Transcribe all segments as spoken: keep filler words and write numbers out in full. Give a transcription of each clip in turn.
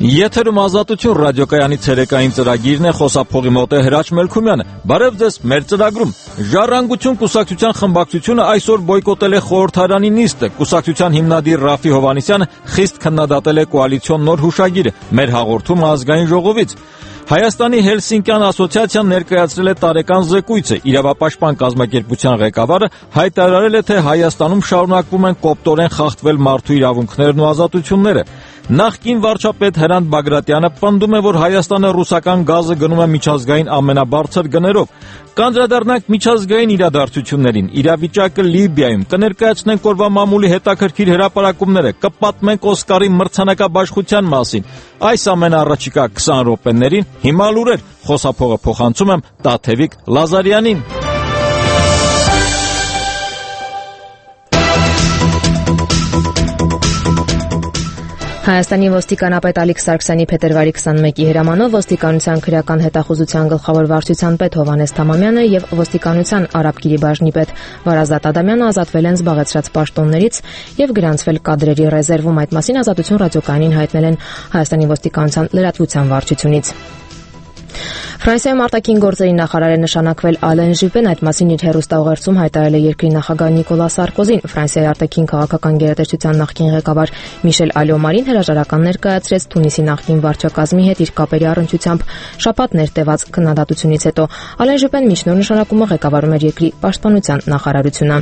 Եթերում Ազատություն ռադիոկայանի ցերեկային ծրագիրն է, խոսափողի մոտ է Հրաչ Մելքումյանը։ Բարև ձեզ, մեր ծրագրում Ժառանգություն կուսակցության խմբակցությունը այսօր բոյկոտել է խորհրդարանի նիստը։ Կուսակցության հիմնադիր Ռաֆի Հովհաննիսյանը խիստ քննադատել է կոալիցիոն նոր հուշագիրը։ Մեր հաղորդումը ազգային ժողովից։ Հայաստանի Հելսինկյան ասոցիացիան ներկայացրել է տարեկան զեկույցը։ Իրավապաշտպան կազմակերպության ղեկավարը հայտարարել է, թե Հայաստանում շարունակվում են կոպտորեն խախտվել մարդու իրավունքներն ու ազատությունները։ Նախկին վարչապետ Հրանտ Բագրատյանը պնդում է, որ Հայաստանը ռուսական գազը գնում է միջազգային ամենաբարձր գներով։ Կանդրադառնանք միջազգային իրադարձություններին, իրավիճակը Լիբիայում, կներկայացնենք օրվա մամուլի հետաքրքիր հրապարակումները, կպատմենք Օսկարի մրցանակաբաշխության մասին։ Այս ամենը առաջիկա քսան րոպեներին, հիմա լուրեր, խոսափողը փոխանցում եմ Տաթևիկ Լազարյանին։ Հայաստանի ոստիկանապետ Ալիկ Սարգսյանի փետրվարի քսանմեկի հրամանով ոստիկանության քրեական հետախուզության գլխավոր վարչության պետ Հովհաննես Թամամյանը եւ ոստիկանության Արաբկիրի բաժնի պետ Վարազդատ Ադամյանը ազատվել են զբաղեցրած պաշտոններից եւ գրանցվել կադրերի ռեզերվում։ Այդ մասին Ազատություն ռադիոկայանին հայտնել են Հայաստանի ոստիկանության լրատվության վարչությունից։ Ֆրանսիայում արտաքին գործերի նախարար է նշանակվել Ալեն Ժյուպեն, այդ մասին իր հեռուստաուղերձում հայտարարել է երկրի նախագահ Նիկոլա Սարկոզին։ Ֆրանսիայի արտաքին քաղաքական գերատեսչության նախկին ղեկավար Միշել Ալյոմարին հրաժարական ներկայացրեց Թունիսի նախկին վարչակազմի հետ իր կապերի առնչությամբ շաբաթներ տևած քննադատությունից հետո։ Ալեն Ժյուպեն միջնոր նշանակումը ղեկավարում էր երկրի պաշտպանության նախարարությունը։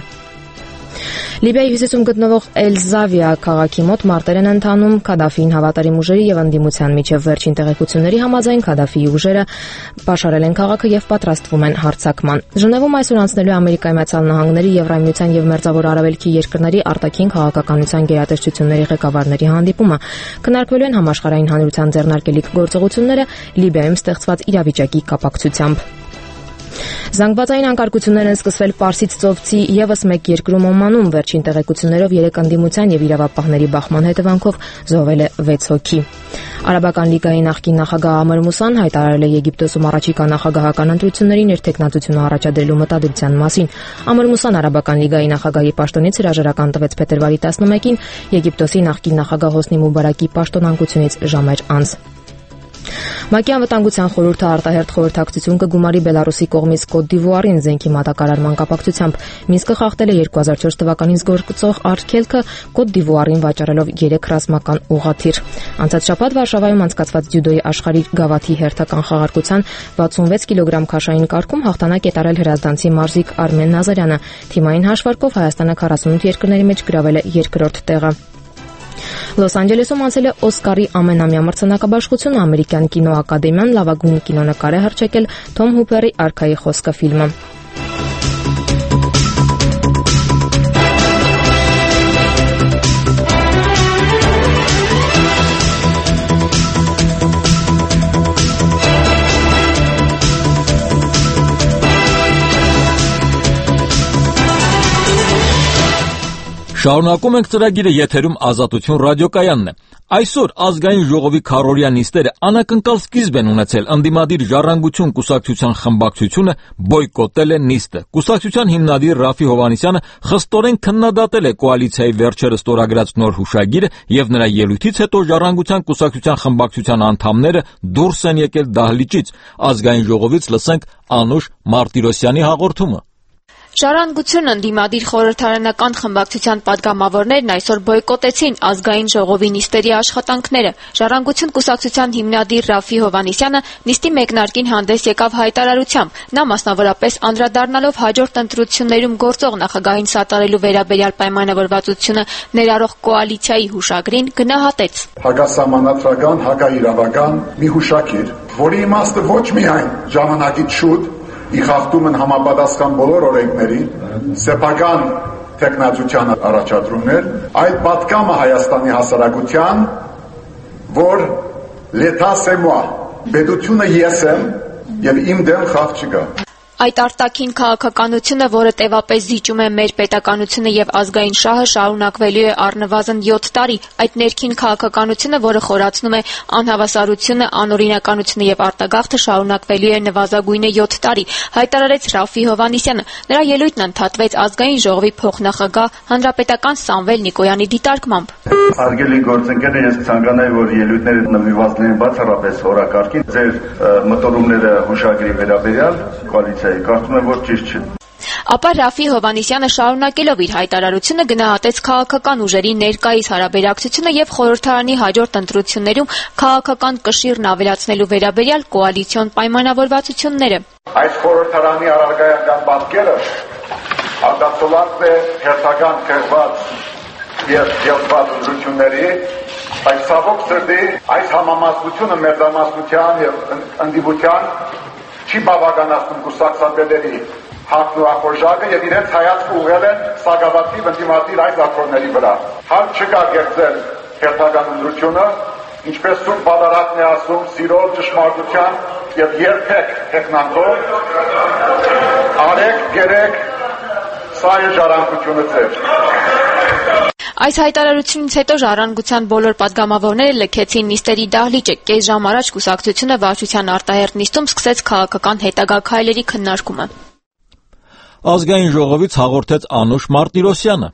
Լիբիայի հյուսիսում գտնվող Էլ-Զավիա քաղաքի մոտ մարտեր են ընթանում Քադաֆիին հավատարիմ ուժերի եւ ընդդիմության միջև։ Վերջին տեղեկությունների համաձայն Քադաֆիի ուժերը պաշարել են քաղաքը եւ պատրաստվում են հարձակման։ Ժնևում այսօր անցնելու է Ամերիկայի Միացյալ Նահանգների, Եվրամիության եւ Մերձավոր Արևելքի երկրների արտաքին քաղաքականության գերատեսչությունների ղեկավարների հանդիպումը։ Քննարկվելու են համաշխարհային հանրության ձեռնարկելիք գործողությունները Լիբիայում ստեղծված իրավիճակի կապակցությամբ։ Զանգվածային անկարգություններ են սկսվել Պարսից ծովցի եւս մեկ երկրում Օմանում։ Վերջին տեղեկություններով երեք ընդդիմության եւ իրավապահների բախման հետևանքով զոհվել է վեց հոգի։ Արաբական լիգայի նախկին նախագահ Ամր Մուսան հայտարարել է Եգիպտոսում առաջիկա նախագահական ընտրություններին իր թեկնածությունը առաջադրելու մտադրության մասին։ Ամր Մուսան Արաբական լիգայի նախագահի պաշտոնից հրաժարական տվեց փետրվարի տասնմեկին Եգիպտոսի նախկին նախագահ Հոսնի Մուբարակի պաշտոնանկությունից ժամեր անց։ ՄԱԿ-ի անվտանգության խորհուրդը արտահերթ խորհրդակցություն կգումարի Բելարուսի կողմից Կոտ դ'Իվուարին զենքի մատակարարման կապակցությամբ։ Մինսկը խախտել է երկու հազար չորս թվականին գործող արգելքը Կոտ դ'Իվուարին վաճառելով երեք ռազմական ուղղաթիռ։ Անցած շաբաթ Վարշավայում անցկացված ձյուդոյի աշխարհի գավաթի հերթական խաղարկության վաթսունվեց կիլոգրամ քաշային կարգում հաղթանակ է տարել հրազդանցի մարզիկ Արմեն Նազարյանը։ Թիմային հաշվարկով Հայաստանը քառասունութ երկրների մեջ գրավել է երկրորդ տեղը։ Լոս Անջելեսում անցել է Օսկարի ամենամյա մրցանակաբաշխությունը։ Ամերիկյան կինոակադեմիան լավագույն կինոնկար է հռչակել Թոմ Հուփերի «Արքայի խոսքը» ֆիլմը։ Շարունակում ենք ծրագիրը, եթերում Ազատություն ռադիոկայանն է։ Այսօր ազգային ժողովի քառօրյա նիստերը անակնկալ սկիզբ են ունեցել։ Ընդդիմադիր Ժառանգություն կուսակցության խմբակցությունը բոյկոտել է նիստը։ Կուսակցության հիմնադիր Ռաֆի Հովհաննիսյանը խստորեն քննադատել է կոալիցիայի վերջերս ստորագրած նոր հուշագիրը եւ նրա ելույթից հետո Ժառանգության կուսակցության խմբակցության անդամները դուրս են եկել դահլիճից։ Ազգային ժողովից լսենք Անուշ Մարտիրոսյանի հաղորդումը։ Ժառանգություն ընդդիմադիր խորհրդարանական խմբակցության падգամավորներն այսօր բոյկոտեցին ազգային ժողովի նիստերի աշխատանքները։ Ժառանգություն կուսակցության հիմնադիր Ռաֆի Հովհաննիսյանը նիստի մեկնարկին հանդես եկավ հայտարարությամբ։ Նա մասնավորապես անդրադառնալով հաջորդ ընտրություններում գործող նախագահին սատարելու վերաբերյալ պայմանավորվածությունը ներառող կոալիցիայի հուշագրին գնահատեց։ Հակասահմանադրական, հակաիրավական մի հուշագիր, որի իմաստը ոչ միայն ժամանակից շուտ ի խախտում են համապատասխան բոլոր օրենքների, սեփական տեխնոլոգիան առաջադրումներ, այդ պատկամը Հայաստանի հասարակության, որ l'état c'est moi, պետությունը ես եմ եւ իմ դեմ խաղ չկա։ Այդ արտաքին քաղաքականությունը, որը տևապես զիջում է մեր պետականությունը եւ ազգային շահը, շարունակվելու է առնվազն յոթ տարի։ Այդ ներքին քաղաքականությունը, որը խորացնում է անհավասարությունը, անօրինականությունը եւ արտագաղթը, շարունակվելու է նվազագույնը յոթ տարի, հայտարարեց Ռաֆի Հովհաննիսյանը։ Նրա ելույթն ընդհատվեց ազգային ժողովի փոխնախագահ հանրապետական Սամվել Նիկոյանի դիտարկմամբ։ Հարգելի գործընկերներ, ես կցանկանայի, որ ելույթները նվիրված լինեն բացառապես օրակարգին, ձեր մտորումները հուշագրի վերաբերյալ կոալիցիայի, կարծում եմ, որ ճիշտ չէ։ Ապա Ռաֆի Հովհաննիսյանը շարունակելով իր հայտարարությունը գնահատեց քաղաքական ուժերի ներկայիս հարաբերակցությունը եւ խորհրդարանի հաջորդ ընտրություններում քաղաքական կշիռն ավելացնելու վերաբերյալ կոալիցիոն պայմանավորվածությունները։ Այս խորհրդարանի առարկայական պատկերը արտացոլած է հերթական քերված եւ ելված ընտրությունների, բայց ցավոք սրտի այս համամասնությունը մեծամասնության եւ ընդդիմության չի բավականացնում կուսակցապետերի հակն ու ախորժակը եւ իրենց հայացքը ուղղել են սակավաթիվ ընդդիմադիր այս աթոռների վրա։ Հարկ չկա գերծել հերթական ընտրությունը, ինչպես Սուրբ Պատարագն է ասում, սիրո, ճշմարտության եւ երբեք հեգնանքով արեք, գերեք, սա է ժառանգությունը ձեր։ Այս հայտարարությունից հետո ժառանգության բոլոր պատգամավորները լքեցին նիստերի դահլիճը։ Կես ժամ առաջ կուսակցությունը վարչության արտահերթ նիստում սկսեց քաղաքական հետագա քայլերի քննարկումը։ Ազգային ժողովից հաղորդեց Անուշ Մարտիրոսյանը։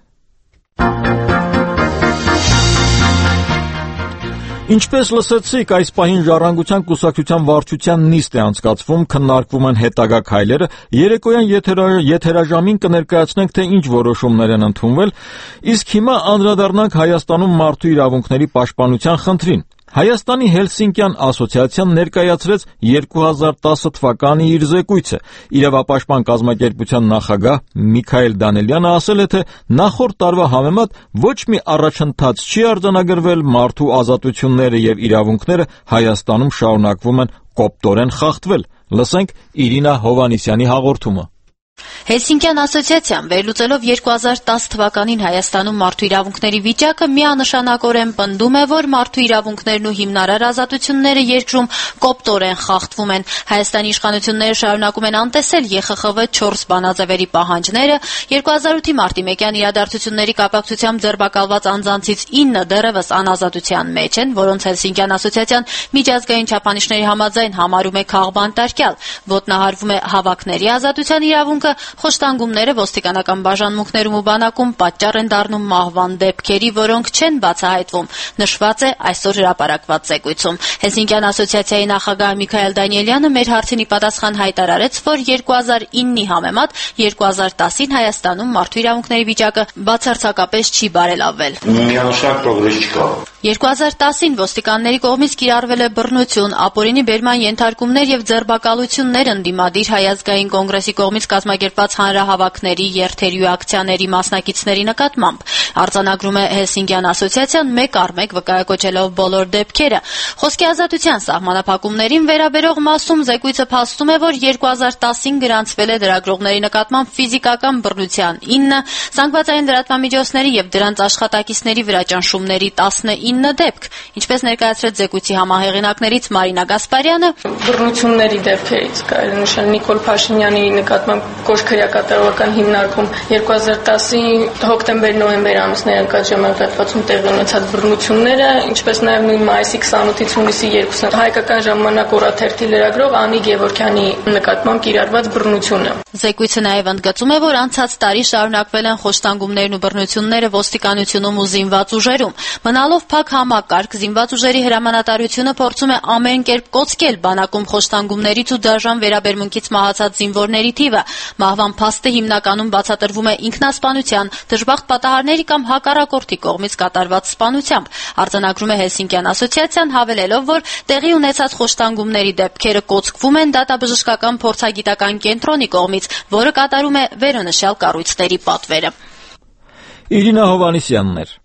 Ինչպես լսեցիք, այս պահին Ժառանգության կուսակցության վարչության նիստ է անցկացվում, քննարկվում են հետագա քայլերը, երեկոյան եթերաժամին կներկայացնենք, թե ինչ որոշումներ են ընդունվել, իսկ հիմա անդրադառնանք Հայաստանում մարդու իրավունքների պաշտպանության խնդրին։ Հայաստանի Հելսինկյան ասոցիացիան ներկայացրեց երկու հազար տասը թվականի իր զեկույցը։ Իրավապաշտպան կազմակերպության նախագահ Միքայել Դանելյանը ասել է, թե նախորդ տարվա համեմատ ոչ մի առաջընթաց չի արձանագրվել, մարդու ազատությունները եւ իրավունքները Հայաստանում շարունակվում են կոպտորեն խախտվել։ Լսենք Իրինա Հովհաննիսյանի հաղորդումը։ Հելսինկյան ասոցիացիան վերլուծելով երկու հազար տասը թվականին Հայաստանում մարդու իրավունքների վիճակը միանշանակորեն պնդում է, որ մարդու իրավունքներն ու հիմնարար ազատությունները երկրում կոպտորեն խախտվում են։ Հայաստանի իշխանությունները շարունակում են անտեսել Ե Խ Խ V չորս բանաձևերի պահանջները, երկու հազար ութի մարտի մեկյան իրադարձությունների կապակցությամբ ձերբակալված անձանցից ինը դեռևս անազատության մեջ են, որոնց Հելսինկյան ասոցիացիան միջազգային չափանիշների համաձայն համարում է քաղբանտարկյալ, ոտնահարվում է հավաքների ազատության իրավունքը, խոշտանգումները ոստիկանական բաժանմունքներում ու բանակում պատճառ են դառնում մահվան դեպքերի, որոնք չեն բացահայտվում, նշված է այսօր հրապարակված զեկույցում։ Հելսինկյան ասոցիացիայի նախագահ Միքայել Դանիելյանը մեր հարցին ի պատասխան հայտարարեց, որ երկու հազար իննի համեմատ երկու հազար տասին Հայաստանում մարդու իրավունքների վիճակը բացարձակապես չի բարելավվել։ Միանշանակ պրոգրես չկա։ երկու հազար տասին ոստիկանների կողմից կիրառվել է բռնություն, ապօրինի բերման ենթարկումներ եւ ձերբակալություններ ընդդիմադիր Հայազգային կոնգրեսի կողմից կազմակերպված հանրահավաքների, երթերի ու ակցիաների մասնակիցների նկատմամբ։ Արձանագրում է Հելսինկյան ասոցիացիան մեկ առ մեկ վկայակոչելով բոլոր դեպքերը։ Խոսքի ազատության սահմանափակումներին վերաբերող մասում զեկույցը փաստում է, որ երկու հազար տասին գրանցվել է լրագրողների նկատմամբ ֆիզիկական բռնության ինը, զանգվածային լրատվամիջոցների եւ դրանց աշխատակիցների վրա ճնշումների տասնինը դեպք, ինչպես ներկայացրեց զեկույցի համահեղինակներից Մարինա Գասպարյանը, բռնությունների դեպքերից կարելի նշել Նիկոլ Փաշինյանի նկատմամբ կոշկերակատարողական հիմնարկում երկու հազար տասի հոկտեմբեր-նոյեմբեր ամիսների ընկած ժամանակահատվածում տեղի ունեցած բռնությունները, ինչպես նաև նույն մայիսի քսանութից հունիսի երկուսին հայկական ժամանակ օրաթերթի լրագրող Անի Գևորգյանի նկատմամբ կիրառված բռնությունը։ Զեկույցը նաև ընդգծում է, որ անցած տարի շարունակվել են խոշտանգումներն ու բռնությունները ոստիկանությունում ու զինված ուժերում։ Մնալով փակ համակարգ, զինված ուժերի հրամանատարությունը փորձում է ամեն կերպ կոծկել բանակում խոշտանգումներից ու դաժան վերաբերմունքից մահացած զինվորների թիվը։ Մահվան փաստը հիմնականում բացատրվում է ինքնասպանության, դժբախտ պատահարների կամ հակառակորդի կողմից կատարված սպանությամբ։ Արձանագրում է Հելսինկյան ասոցիացիան, հավելելով, որ տեղի ունեցած խոշտանգումների դեպքերը կոծկվում են դատաբժշկական փորձագիտական կենտրոնի կողմից, որը կատարում է վերոնշյալ կառույցների պատվերը։ Իրինա Հովհաննիսյանն էր։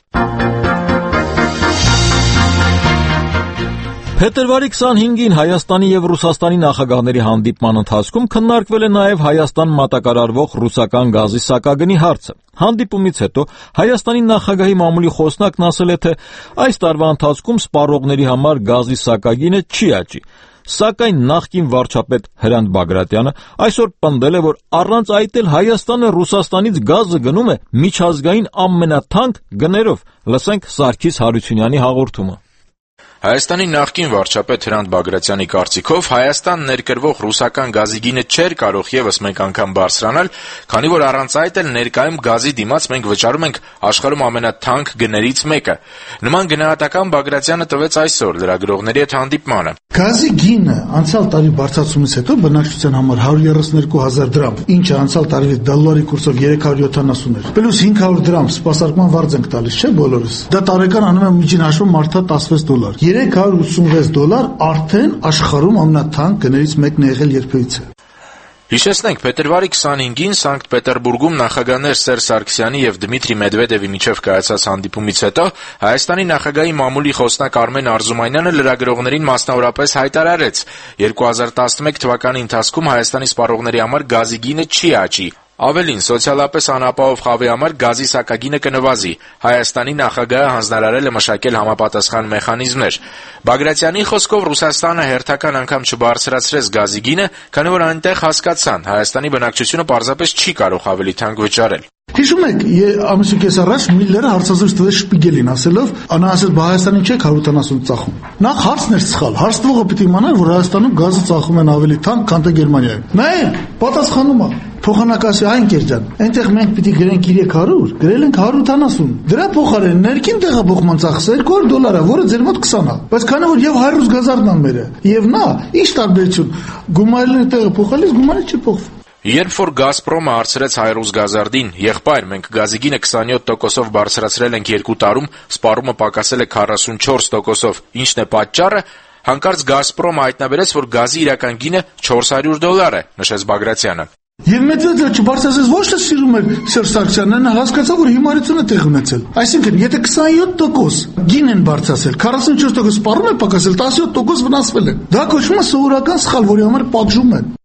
Փետրվարի քսանհինգին Հայաստանի եւ Ռուսաստանի նախագահների հանդիպման ընթացքում քննարկվել է նաեւ Հայաստան մատակարարվող ռուսական գազի սակագնի հարցը։ Հանդիպումից հետո Հայաստանի նախագահի մամուլի խոսնակն ասել է, թե այս տարվա ընթացքում սպառողների համար գազի սակագինը չի աճի։ սակայն նախկին վարչապետ Հրանտ Բագրատյանը այսօր պնդել է, որ առանց այդ էլ Հայաստանը Ռուսաստանից գազը գնում է միջազգային ամենաթանկ գներով։ Լսենք Սարգիս Հարությունյանի հաղորդումը։ Հայաստանի նախկին վարչապետ Հրանտ Բագրատյանի կարծիքով Հայաստան ներկրվող ռուսական գազի գինը չէր կարող եւս մեկ անգամ բարձրանալ, քանի որ առանց այդ էլ ներկայում գազի դիմաց մենք վճարում ենք աշխարհում ամենաթանկ գներից մեկը։ Նման գնահատական Բագրատյանը տվեց այսօր լրագրողների հետ հանդիպմանը։ Գազի գինը անցյալ տարի բարձրացումից հետո բնակչության համար հարյուր երեսունյոթ հազար դրամ, ինչը անցյալ տարի դոլարի կուրսով երեք հարյուր յոթանասուն էր, պլյուս հինգ հարյուր դրամ սպասարկման վարձ ենք տալիս, չէ՞ բոլորս։ Դա տարեկան անում է միջին հաշվով մարդը տասնվեց դոլար։ երեք հարյուր ութսունվեց դոլար արդեն աշխարհում ամենաթանկ գներից մեկն է եղել երբևիցե։ Հիշեցնենք, փետրվարի քսանհինգին Սանկտ Պետերբուրգում նախագահներ Սերժ Սարգսյանի եւ Դմիտրի Մեդվեդևի միջև կայացած հանդիպումից հետո Հայաստանի նախագահի մամուլի խոսնակ Արմեն Արզումանյանը լրագրողներին մասնավորապես հայտարարեց. երկու հազար տասնմեկ թվականի ընթացքում Հայաստանի սպառողների համար գազի գինը չի աճի։ Ավելին, սոցիալապես անապահով խավի համար գազի սակագինը կնվազի։ Հայաստանի նախագահը հանձնարարել է մշակել համապատասխան մեխանիզմներ։ Բագրատյանի խոսքով Ռուսաստանը հերթական անգամ չբարձրացրեց գազի գինը, քանի որ այնտեղ հասկացան, Հայաստանի բնակչությունը պարզապես չի կարող ավելի թանկ վճարել։ Հիշում եք, ամիսու կես առաջ Միլլերը հարցազրույց տվեց Շպիգելին, ասելով, նա ասել, բա Հայաստանին չեք հարյուր ութանասուն ծախում։ Նախ հարցն էր սխալ, հարց տվողը պիտի իմանար, որ Հայաստանում գազը ծախում են ավելի թանկ, քան թե Գերմանիայում։ Նայ, պատասխանում է, փոխանակասի այն կերջան, այնտեղ մենք պիտի գրենք երեք հարյուր, գրել ենք հարյուր ութանասուն։ Դրա փոխարեն ներքին տեղափոխման ծախսը երկու հարյուր դոլար է, որը ձեր մոտ քսան է։ Բայց քանի որ եւ հարյուր գազարն ան մերը, եւ նա, ի՞նչ տարբերություն, գումարելն տեղը փոխելիս գումարը չի փոխվում։ Երբ որ Գազպրոմը հարցրեց Հայրուզ Գազարդին, եղբայր, մենք գազի գինը քսանյոթ տոկոսով բարձրացրել ենք երկու տարում, սպառումը պակասել է քառասունչորս տոկոսով, ինչն է պատճառը, հանկարծ Գազպրոմը հայտնաբերեց, որ գազի իրական գինը չորս հարյուր դոլար է, նշեց Բագրատյանը։ Եվ Մեդվեդևը չբարձրացրեց ոչ թե սիրում էր Սերժ Սարգսյանն, նա հասկացավ, որ հիմարությունը տեղ ունեցել։ Այսինքն, եթե քսանյոթ տոկոս գին են բարձրացել, քառասունչորս տոկոս սպառում է պակասել, տասնյոթ տոկոս վնասվել է։ Դա կոչվում է սովորական սխալ, որի համար պատժում են։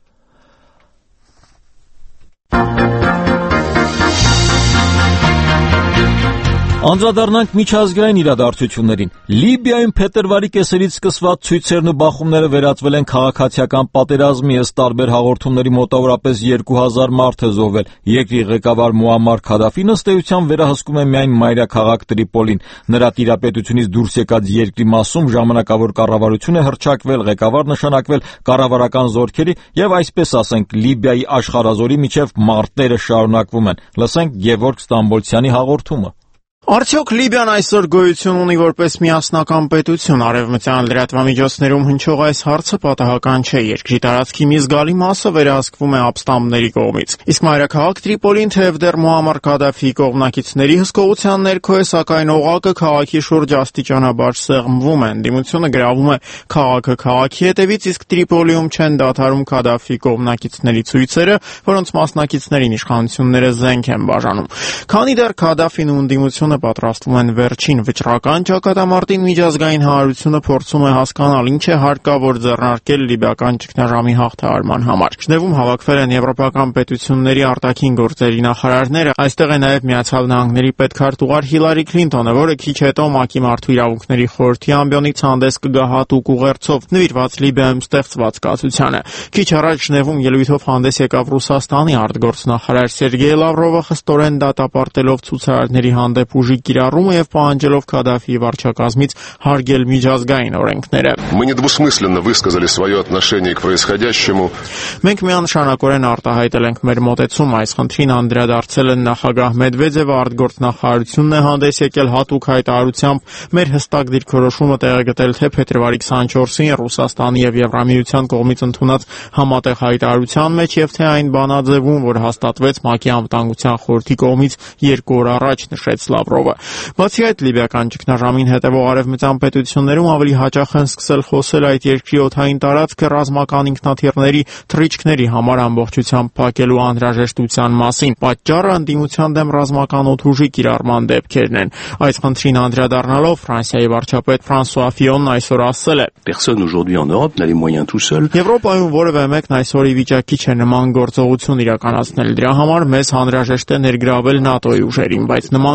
Անդրադառնանք միջազգային իրադարձություններին։ Լիբիայում փետրվարի կեսերից սկսված ցույցերն ու բախումները վերածվել են քաղաքացիական պատերազմի, ըստ տարբեր հաղորդումների մոտավորապես երկու հազար մարդ է զոհվել։ Երկրի ղեկավար Մուամմար Քադաֆին ըստ էության վերահսկում է միայն մայրաքաղաք Տրիպոլին։ Նրա տիրապետությունից դուրս եկած երկրի մասում ժամանակավոր կառավարություն է հռչակվել, ղեկավար նշանակվել կառավարական զորքերի եւ այսպես ասենք Լիբիայի աշխարհազորի միջև մարտերը շարունակվում են։ Լսենք Գևորգ Ստամբոլցյանի հաղորդումը։ Արդյոք Լիբիան այսօր գոյություն ունի որպես միասնական պետություն, արևմտյան լրատվամիջոցներում հնչող այս հարցը պատահական չէ, երկրի տարածքի մի զգալի մասը վերահսկվում է ապստամբների կողմից։ Իսկ մայրաքաղաք Տրիպոլին թեև դեռ Մուամմար Քադաֆիի կողմնակիցների հսկողության ներքո է, սակայն օղակը քաղաքի շուրջ աստիճանաբար սեղմվում է, ընդդիմությունը գրավում է քաղաքը քաղաքի հետևից, իսկ Տրիպոլիում չեն դադարում Քադաֆիի կողմնակիցների ցույցերը, որոնց մասնակիցներին իշխանությունները զենք են բաժանում։ Քանի դեռ Քադաֆին ու ընդդիմությունը պատրաստվում են վերջին վճռական ճակատամարտին, միջազգային հանրությունը փորձում է հասկանալ ինչ է հարկավոր ձեռնարկել լիբիական ճգնաժամի հաղթահարման համար։ Ժնևում հավաքվել են եվրոպական պետությունների արտաքին գործերի նախարարները, այստեղ է նաև Միացյալ Նահանգների պետքարտուղար Հիլարի Քլինտոնը, որը քիչ հետո ՄԱԿ-ի մարդու իրավունքների խորհրդի ամբիոնից հանդես կգա հատուկ ուղերձով նվիրված Լիբիայում ստեղծված կացությանը։ Քիչ առաջ Ժնևում ելույթով հանդես եկավ Ռուսաստանի արտգործնախարար Սերգեյ Լավրովը, խստորեն դատապարտելով ցուցարարների հանդեպ ուժի կիրառումը եւ պահանջելով Քադաֆիի վարչակազմից հարգել միջազգային օրենքները։ Мы недвусмысленно высказали свое отношение к происходящему. Մենք միանշանակորեն արտահայտել ենք մեր մոտեցում այս խնդրին, անդրադարձել են նախագահ Մեդվեդևը, արտգործնախարարությունն է հանդես եկել հատուկ հայտարարությամբ մեր հստակ դիրքորոշումը տեղեկատել թե փետրվարի քսանչորսին Ռուսաստանի եւ Եվրամիության կողմից ընդունած համատեղ հայտարարության մեջ եւ թե այն բանաձևում, որ հաստատվեց ՄԱԿ-ի անվտանգության խորհրդի կողմից երկու օր առաջ, նշեց Լավրովը։ Բացի այդ, լիբիական ճգնաժամին հետևող արևմտյան պետություններում ավելի հաճախ են սկսել խոսել այդ երկրի օդային տարածքը ռազմական ինքնաթիռների թռիչքների համար ամբողջությամբ փակելու անհրաժեշտության մասին։ Պատճառը ընդդիմության դեմ ռազմական օդուժի կիրառման դեպքերն են։ Այս խնդրին անդրադառնալով Ֆրանսիայի վարչապետ Ֆրանսուଆ Ֆիոնն այսօր ասել է. Personne aujourd'hui en Europe n'a les moyens tout seul. Եվրոպայում որևէ մեկն այսօր ի վիճակի չէ նման գործողություն իրականացնել։ Դրա համար մեզ անհրաժեշտ է ներգրավել ՆԱՏՕ-ի ուժերին, բայց նման քայլ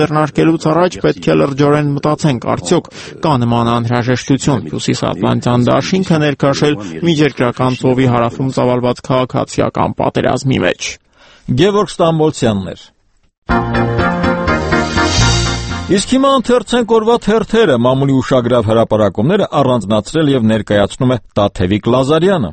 ձեռնարկելուց առաջ պետք է լրջորեն մտածենք, արդյոք կա նման անհրաժեշտություն Հյուսիսատլանտյան դաշինքը ներքաշել միջերկրական ծովի հարավում ծավալված քաղաքացիական պատերազմի մեջ։ Գևորգ Ստամբոլցյանն էր։ Իսկ հիմա ընթերցենք օրվա թերթերը, մամուլի ուշագրավ հրապարակումները առանձնացրել եւ ներկայացնում է Տաթևիկ Լազարյանը։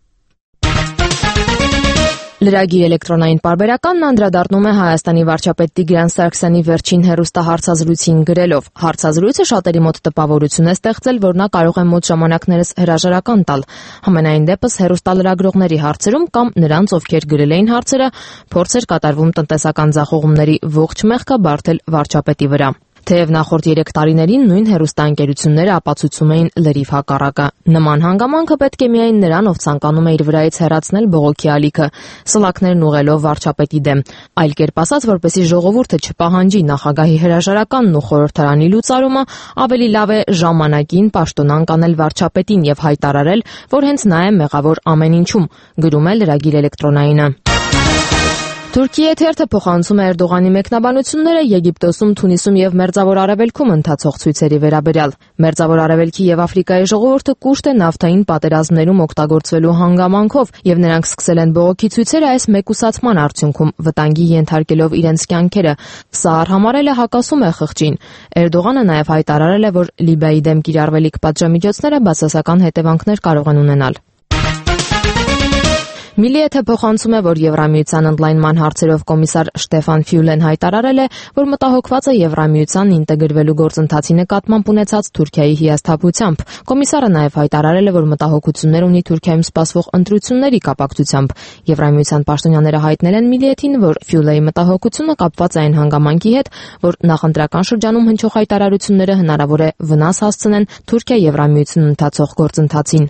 Լրագիր էլեկտրոնային պարբերականն անդրադառնում է Հայաստանի վարչապետ Տիգրան Սարգսյանի վերջին հեռուստահարցազրույցին գրելով. հարցազրույցը շատերի մոտ տպավորություն է ստեղծել, որ նա կարող է մոտ ժամանակներս հրաժարական տալ։ Համենայն դեպս հեռուստալրագրողների հարցերում կամ նրանց, ովքեր գրել էին հարցերը, փորձ էր կատարվում տնտեսական ձախողումների ողջ մեղքը բարթել վարչապետի վրա։ Թեև նախորդ երեք տարիներին նույն հեռուստաընկերությունները ապացուցում էին լրիվ հակառակը։ Նման հանգամանքը պետք է միայն նրան, ով ցանկանում է իր վրայից հեռացնել բողոքի ալիքը, սլաքներն ուղղելով վարչապետի դեմ։ Այլ կերպ ասած, որպեսզի ժողովուրդը չպահանջի նախագահի հրաժարականն ու խորհրդարանի լուծարումը, ավելի լավ է ժամանակին պաշտոնանկ անել վարչապետին եւ հայտարարել, որ հենց նա է մեղավոր ամեն ինչում, գրում է լրագիր էլեկտրոնայինը։ Թուրքիայի թերթը փոխանցում է Էրդողանի մեկնաբանությունները Եգիպտոսում, Թունիսում եւ Մերձավոր Արևելքում ընթացող ցույցերի վերաբերյալ։ Մերձավոր Արևելքի եւ Աֆրիկայի ժողովուրդը կուշտ է նավթային պատերազմներում օգտագործվելու հանգամանքով եւ նրանք սկսել են բողոքի ցույցերը այս մեկուսացման արդյունքում վտանգի ենթարկելով իրենց կյանքերը։ Սա արհամարել է հակասում է խղճին։ Էրդողանը նաեւ հայտարարել է, որ Լիբիայի դեմ կիրառվելիք պատժամիջոցները բացասական հետևանքներ կարող են ունենալ։ Միլիեթը փոխանցում է, որ Եվրամիության ընդլայնման հարցերով կոմիսար Շտեֆան Ֆյուլեն հայտարարել է, որ մտահոգված է Եվրամիության ինտեգրվելու գործընթացի նկատմամբ ունեցած Թուրքիայի հիասթափությամբ։ Կոմիսարը նաև հայտարարել է, որ մտահոգություններ ունի Թուրքիայում սպասվող ընտրությունների կապակցությամբ։ Եվրամիության պաշտոնյաները հայտնել են Միլիեթին, որ Ֆյուլեի մտահոգությունը կապված է այն հանգամանքի հետ, որ նախընտրական շրջանում հնչող հայտարարությունները հնարավոր է վնաս հասցնեն Թուրքիա-Եվրամիություն ընթացող գործընթացին։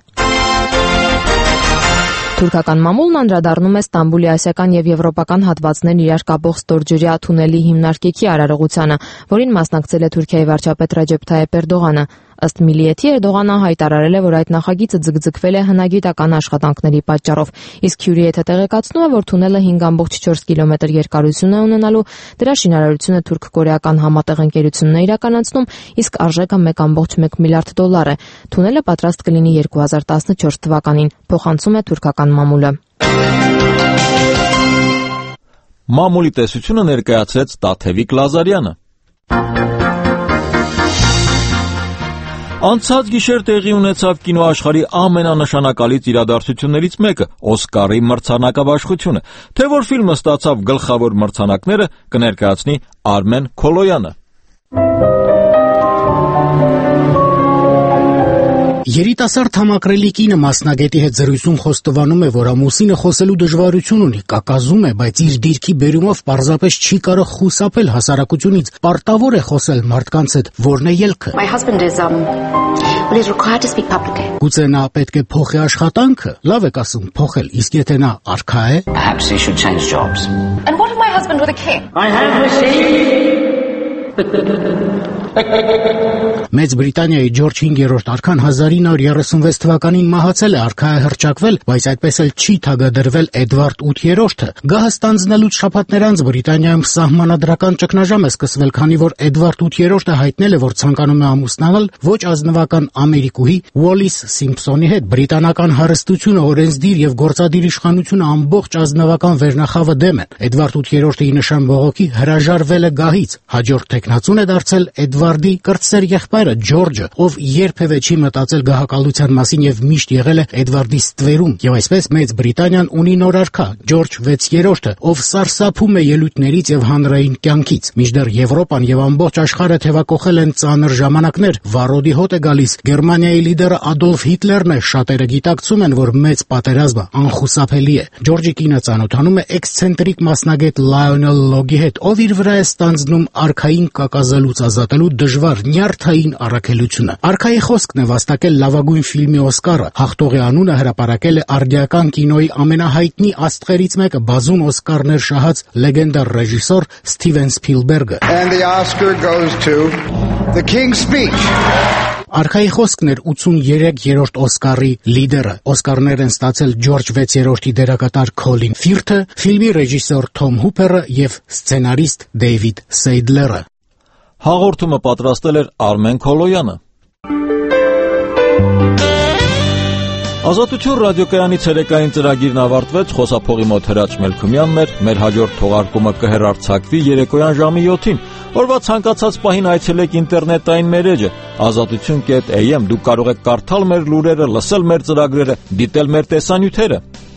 Թուրքական մամուլն անդրադառնում է Ստամբուլի ասիական եւ եվրոպական հատվածներն իրար կապող ստորջրյա թունելի հիմնարկեքի արարողությանը, որին մասնակցել է Թուրքիայի վարչապետ Ռեջեփ Թայիփ Էրդողանը։ Ըստ Միլիեթի Էրդողանը հայտարարել է, որ այդ նախագիծը ձգձգվել է հնագիտական աշխատանքների պատճառով, իսկ Հյուրիեթը տեղեկացնում է, որ թունելը հինգ կόμma չորս կիլոմետր երկարություն է ունենալու, դրա շինարարությունը թուրք-կորեական համատեղ ընկերությունն է իրականացնում, իսկ արժեքը մեկ կόμma մեկ միլիարդ դոլար է։ Թունելը պատրաստ կլինի երկու հազար տասնչորս թվականին, փոխանցում է թուրքական մամուլը։ Մամուլի տեսությունը ներկայացրեց Տաթևիկ Լազարյանը։ Անցած գիշեր տեղի ունեցավ կինոաշխարհի ամենանշանակալից իրադարձություններից մեկը՝ Օսկարի մրցանակաբաշխությունը։ Թե որ ֆիլմը ստացավ գլխավոր մրցանակները, կներկայացնի Արմեն Քոլոյանը։ Երիտասարդ համակրելի կինը մասնագետի հետ զրույցում խոստովանում է, որ ամուսինը խոսելու դժվարություն ունի, կակազում է, բայց իր դիրքի բերումով պարզապես չի կարող խուսափել հասարակությունից, պարտավոր է խոսել մարդկանց հետ, որն է ելքը։ Գուցե նա պետք է փոխի աշխատանքը, լավ եք ասում, փոխել, իսկ եթե նա արքա է։ Մեծ Բրիտանիայի Ջորջ հինգերորդ արքան հազար ինը հարյուր երեսունվեց թվականին մահացել է, արքա է հռչակվել, բայց այդպես էլ չի թագադրվել Էդվարդ ութերորդը։ Գահը ստանձնելուց շաբաթներ անց Բրիտանիայում սահմանադրական ճգնաժամ է սկսվել, քանի որ Էդվարդ ութերորդը հայտնել է, որ ցանկանում է ամուսնանալ ոչ ազնվական ամերիկուհի Ուոլիս Սիմփսոնի հետ։ Բրիտանական հարստությունը, օրենսդիր եւ գործադիր իշխանությունը ամբողջ ազնվական վերնախավը դեմ են։ Էդվարդ ութերորդը ի նշան բողոքի հրաժարվել է գահից։ Հաջորդ տեխնացուն է դարձել Էդվարդի կրտսեր եղբայրը Ջորջը, ով երբևէ չի մտածել գահակալության մասին եւ միշտ եղել է Էդվարդի ստվերում, եւ այսպես Մեծ Բրիտանիան ունի նոր արքա Ջորջ վեցերորդը, ով սարսափում է ելույթներից եւ հանրային կյանքից։ Մինչդեռ Եվրոպան եւ ամբողջ աշխարհը թևակողել են ծանր ժամանակներ, վառոդի հոտ է գալիս։ Գերմանիայի լիդերը Ադոլֆ Հիտլերն է, շատերը գիտակցում են, որ մեծ պատերազմը անխուսափելի է։ Ջորջի կինը ծանոթանում է էքսցենտրիկ մասնագետ Լայոնել Լոգի հետ, ով իր վրա է ստանձնում արքային կակազելուց ազատելու դժվար նյարդային առաքելությունը։ Արքայի խոսքն է վաստակել լավագույն ֆիլմի Օսկարը։ Հաղթողի անունը հրապարակել է արդիական կինոյի ամենահայտնի աստղերից մեկը, բազում Օսկարներ շահած լեգենդար ռեժիսոր Սթիվեն Սփիլբերգը։ And the Oscar goes to The King's Speech. Արքայի խոսքն էր ութսուներեք-երրորդ Օսկարի լիդերը։ Օսկարներ են ստացել Ջորջ վեցերորդի դերակատար Քոլին Ֆիրթը, ֆիլմի ռեժիսոր Թոմ Հուփերը եւ սցենարիստ Դեյվիդ Սեյդլերը։ Հաղորդումը պատրաստել էր Արմեն Քոլոյանը։ Ազատություն ռադիոկայանի ցերեկային ծրագիրն ավարտվեց, խոսափողի մոտ Հրաչ Մելքումյանն էր, մեր հաջորդ թողարկումը կհեռարձակվի երեկոյան ժամի յոթին։ Օրվա ցանկացած պահին այցելեք ինտերնետային մեր էջը ազատություն կետ էյ էմ, դուք կարող եք կարդալ մեր լուրերը, լսել մեր ծրագրերը, դիտել մեր տեսանյութերը։